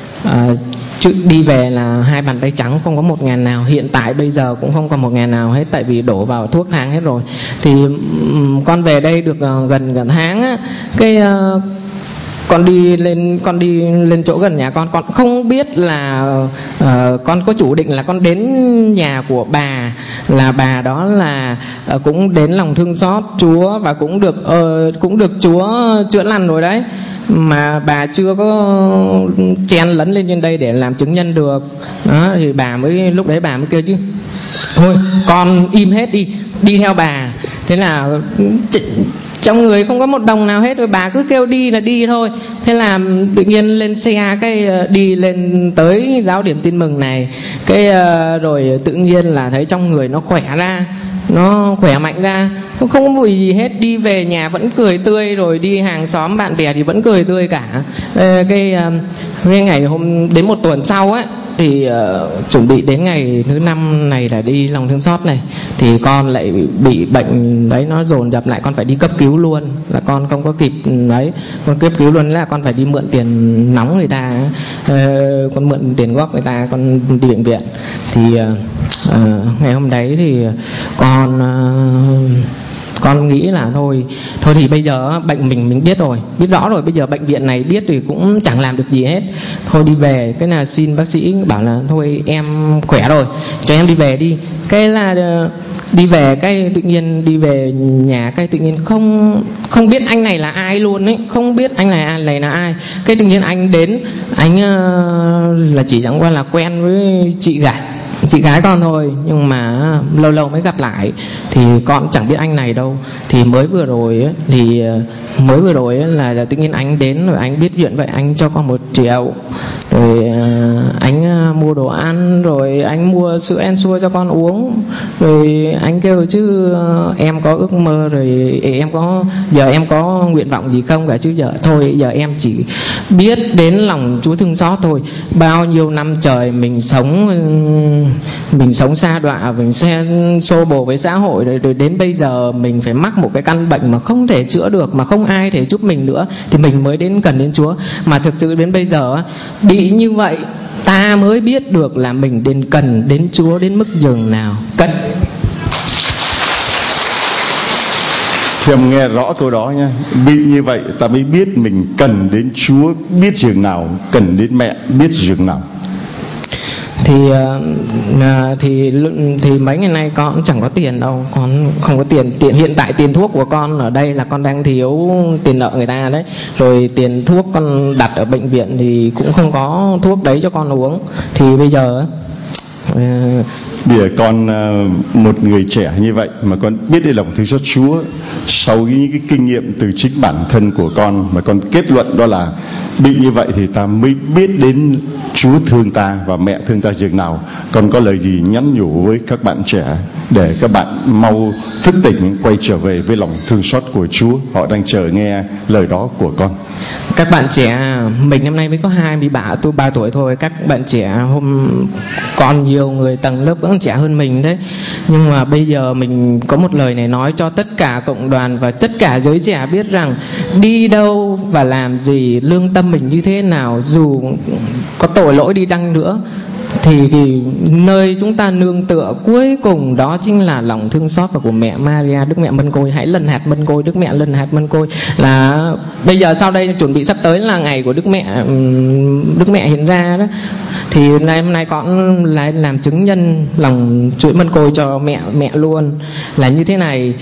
đi về là 2 bàn tay trắng, không có 1.000 nào. Hiện tại bây giờ cũng không còn 1.000 nào hết, tại vì đổ vào thuốc thang hết rồi. Thì con về đây được gần tháng á, cái con đi lên chỗ gần nhà con không biết là con có chủ định là con đến nhà của bà, là bà đó là cũng đến lòng thương xót Chúa và cũng được Chúa chữa lành rồi đấy, mà bà chưa có chen lấn lên trên đây để làm chứng nhân được đó. Thì lúc đấy bà mới kêu chứ thôi con im hết đi theo bà. Thế là trong người không có một đồng nào hết, rồi bà cứ kêu đi là đi thôi. Thế là tự nhiên lên xe cái đi lên tới giáo điểm Tin Mừng này, cái rồi tự nhiên là thấy trong người nó khỏe ra, nó khỏe mạnh ra, không có mùi gì hết. Đi về nhà vẫn cười tươi, rồi đi hàng xóm bạn bè thì vẫn cười tươi cả. Cái ngày hôm đến 1 tuần sau ấy, thì chuẩn bị đến ngày thứ 5 này là đi lòng thương xót này, thì con lại bị bệnh đấy, nó dồn dập lại, con phải đi cấp cứu luôn, là con không có kịp đấy, con cấp cứu luôn là con phải đi mượn tiền nóng người ta, con mượn tiền góp người ta, con đi bệnh viện. Thì ngày hôm đấy thì con nghĩ là thôi thì bây giờ bệnh mình biết rõ rồi, bây giờ bệnh viện này biết thì cũng chẳng làm được gì hết, thôi đi về. Cái là xin bác sĩ bảo là thôi em khỏe rồi, cho em đi về đi. Cái là đi về, cái tự nhiên đi về nhà, cái tự nhiên không biết anh này là ai luôn ấy, không biết anh này là ai. Cái tự nhiên anh đến, anh là chỉ chẳng qua là quen với chị gái con thôi, nhưng mà lâu mới gặp lại, thì con chẳng biết anh này đâu. Thì mới vừa rồi là tự nhiên anh đến, rồi anh biết chuyện vậy, anh cho con 1 triệu, rồi anh mua đồ ăn, rồi anh mua sữa Ensure cho con uống, rồi anh kêu chứ em có ước mơ rồi, giờ em có nguyện vọng gì không cả chứ, giờ em chỉ biết đến lòng Chúa thương xót thôi. Bao nhiêu năm trời mình sống sa đọa, mình xô bồ với xã hội, rồi đến bây giờ mình phải mắc một cái căn bệnh mà không thể chữa được, mà không ai thể giúp mình nữa, thì mình mới cần đến Chúa. Mà thực sự đến bây giờ bị như vậy, ta mới biết được là mình cần đến Chúa đến mức giường nào. Thì em nghe rõ câu đó nha. Bị như vậy ta mới biết mình cần đến Chúa biết giường nào, cần đến mẹ biết giường nào. Thì mấy ngày nay con cũng chẳng có tiền đâu, con không có tiền. Hiện tại tiền thuốc của con ở đây là con đang thiếu tiền nợ người ta đấy, rồi tiền thuốc con đặt ở bệnh viện thì cũng không có thuốc đấy cho con uống. Thì bây giờ Bây giờ con một người trẻ như vậy mà con biết đây lòng thương xót Chúa, sau những cái kinh nghiệm từ chính bản thân của con mà con kết luận đó là bị như vậy thì ta mới biết đến Chúa thương ta và mẹ thương ta chừng nào. Con có lời gì nhắn nhủ với các bạn trẻ để các bạn mau thức tỉnh, quay trở về với lòng thương xót của Chúa? Họ đang chờ nghe lời đó của con. Các bạn trẻ, mình năm nay mới có 23 tuổi thôi. Các bạn trẻ còn nhiều người tầng lớp vẫn trẻ hơn mình đấy. Nhưng mà bây giờ mình có một lời này nói cho tất cả cộng đoàn và tất cả giới trẻ biết rằng đi đâu và làm gì, lương tâm mình như thế nào, dù có tội lỗi đi đăng nữa, thì nơi chúng ta nương tựa cuối cùng đó chính là lòng thương xót và của mẹ Maria, Đức Mẹ Mân Côi. Hãy lần hạt mân côi, Đức Mẹ lần hạt mân côi. Là bây giờ sau đây chuẩn bị sắp tới là ngày của Đức Mẹ hiện ra đó, thì hôm nay con lại làm chứng nhân lòng chuỗi mân côi cho mẹ luôn. Là như thế này.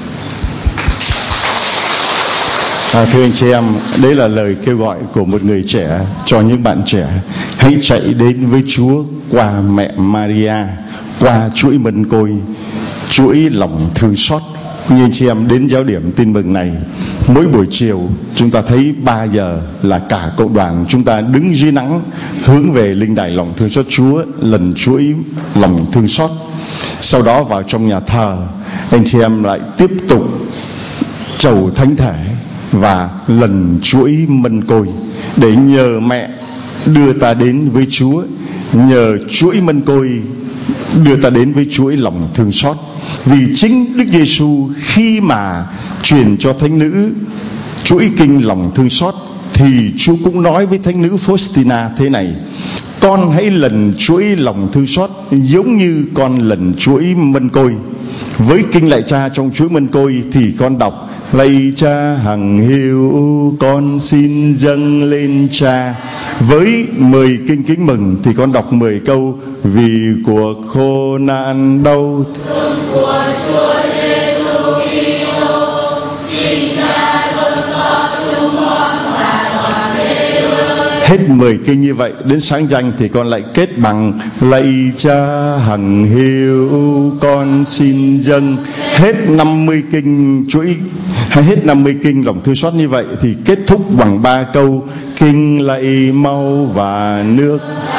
Thưa anh chị em, đấy là lời kêu gọi của một người trẻ cho những bạn trẻ. Hãy chạy đến với Chúa qua mẹ Maria, qua chuỗi mân côi, chuỗi lòng thương xót. Như anh chị em đến giáo điểm tin mừng này, mỗi buổi chiều chúng ta thấy 3 giờ là cả cộng đoàn chúng ta đứng dưới nắng hướng về linh đài lòng thương xót Chúa, lần chuỗi lòng thương xót. Sau đó vào trong nhà thờ, anh chị em lại tiếp tục chầu thánh thể và lần chuỗi mân côi để nhờ mẹ đưa ta đến với Chúa, nhờ chuỗi mân côi đưa ta đến với chuỗi lòng thương xót. Vì chính Đức Giêsu khi mà truyền cho thánh nữ chuỗi kinh lòng thương xót thì Chúa cũng nói với thánh nữ Faustina thế này: con hãy lần chuỗi lòng thương xót giống như con lần chuỗi mân côi. Với kinh lạy Cha trong chuỗi mân côi thì con đọc: lạy Cha hằng hiu, con xin dâng lên Cha. Với 10 kinh kính mừng thì con đọc 10 câu: vì cuộc khổ nạn đau thương của Chúa Giêsu Kitô, xin Cha thương xót chúng con và toàn thế giới. Hết 10 kinh như vậy, đến sáng danh thì con lại kết bằng: lạy Cha hằng hiu, con xin dâng. Hết 50 kinh chuỗi, hay hết 50 kinh lòng thương xót như vậy thì kết thúc bằng 3 câu: kinh lạy máu và nước.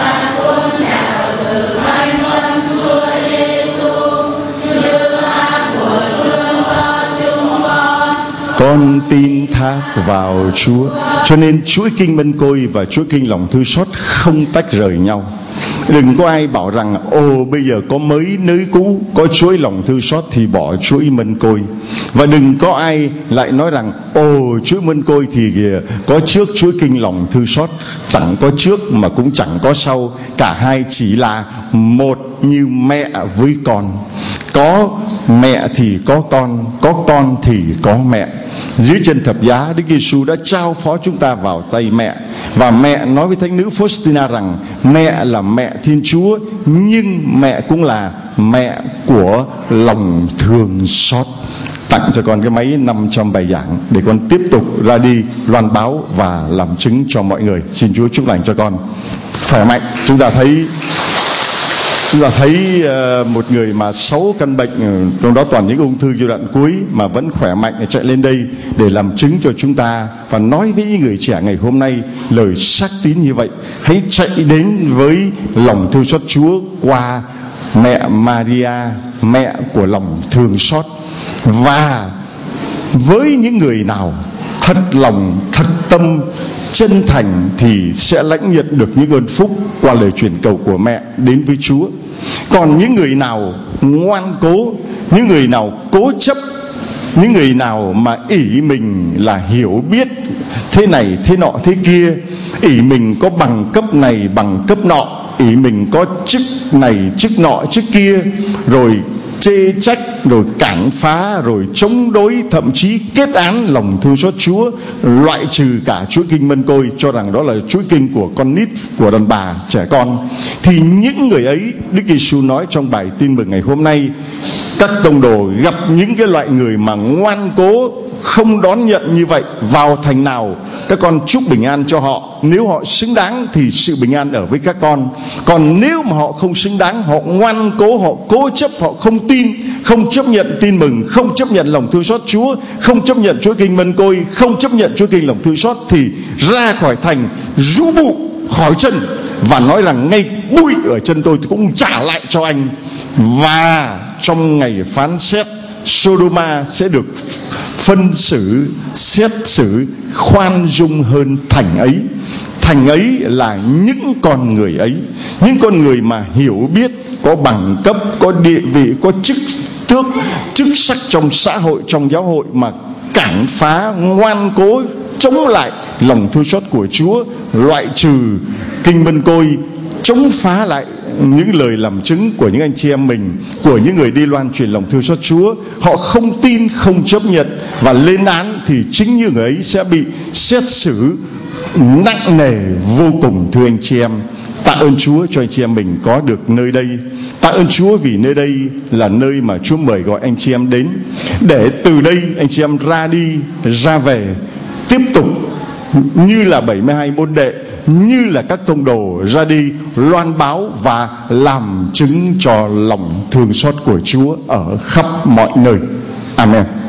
Con tin thác vào Chúa. Cho nên chuỗi kinh mân côi và chuỗi kinh lòng thương xót không tách rời nhau. Đừng có ai bảo rằng ồ bây giờ có mới nới cũ, có chuỗi lòng thương xót thì bỏ chuỗi mân côi. Và đừng có ai lại nói rằng ồ chuỗi mân côi thì kìa có trước chuỗi kinh lòng thương xót. Chẳng có trước mà cũng chẳng có sau, cả hai chỉ là một như mẹ với con. Có mẹ thì có con thì có mẹ. Dưới chân thập giá, Đức Giêsu đã trao phó chúng ta vào tay mẹ. Và mẹ nói với thánh nữ Faustina rằng mẹ là mẹ Thiên Chúa, nhưng mẹ cũng là mẹ của lòng thương xót. Tặng cho con cái máy 500 bài giảng để con tiếp tục ra đi loan báo và làm chứng cho mọi người. Xin Chúa chúc lành cho con khỏe mạnh. Chúng ta thấy một người mà 6 căn bệnh, trong đó toàn những ung thư giai đoạn cuối mà vẫn khỏe mạnh, chạy lên đây để làm chứng cho chúng ta và nói với những người trẻ ngày hôm nay lời xác tín như vậy. Hãy chạy đến với lòng thương xót Chúa qua mẹ Maria, mẹ của lòng thương xót. Và với những người nào thật lòng, thật tâm, chân thành thì sẽ lãnh nhận được những ơn phúc qua lời truyền cầu của mẹ đến với Chúa. Còn những người nào ngoan cố, những người nào cố chấp, những người nào mà ỷ mình là hiểu biết thế này thế nọ thế kia, ỷ mình có bằng cấp này bằng cấp nọ, ỷ mình có chức này chức nọ chức kia, rồi chê trách, rồi cản phá, rồi chống đối, thậm chí kết án lòng thương xót Chúa, loại trừ cả chuỗi kinh mân côi, cho rằng đó là chuỗi kinh của con nít, của đàn bà, trẻ con. Thì những người ấy, Đức Giêsu nói trong bài tin mừng ngày hôm nay, các tông đồ gặp những cái loại người mà ngoan cố không đón nhận như vậy, vào thành nào các con chúc bình an cho họ. Nếu họ xứng đáng thì sự bình an ở với các con. Còn nếu mà họ không xứng đáng, họ ngoan cố, họ cố chấp, họ không tin, không chấp nhận tin mừng, không chấp nhận lòng thương xót Chúa, không chấp nhận Chúa Kinh Mân Côi, không chấp nhận Chúa Kinh lòng thương xót, thì ra khỏi thành, rũ bụ khỏi chân và nói rằng ngay bụi ở chân tôi cũng trả lại cho anh. Và trong ngày phán xét, Sodoma sẽ được phân xử, xét xử khoan dung hơn thành ấy. Thành ấy là những con người ấy, những con người mà hiểu biết, có bằng cấp, có địa vị, có chức tước, chức sắc trong xã hội, trong giáo hội, mà cản phá, ngoan cố chống lại lòng thương xót của Chúa, loại trừ Kinh Mân Côi, chống phá lại những lời làm chứng của những anh chị em mình, của những người đi loan truyền lòng thương xót Chúa. Họ không tin, không chấp nhận và lên án, thì chính như người ấy sẽ bị xét xử nặng nề vô cùng. Thưa anh chị em, tạ ơn Chúa cho anh chị em mình có được nơi đây. Tạ ơn Chúa vì nơi đây là nơi mà Chúa mời gọi anh chị em đến, để từ đây anh chị em ra đi, ra về, tiếp tục như là 72 môn đệ, như là các tông đồ ra đi loan báo và làm chứng cho lòng thương xót của Chúa ở khắp mọi nơi. Amen.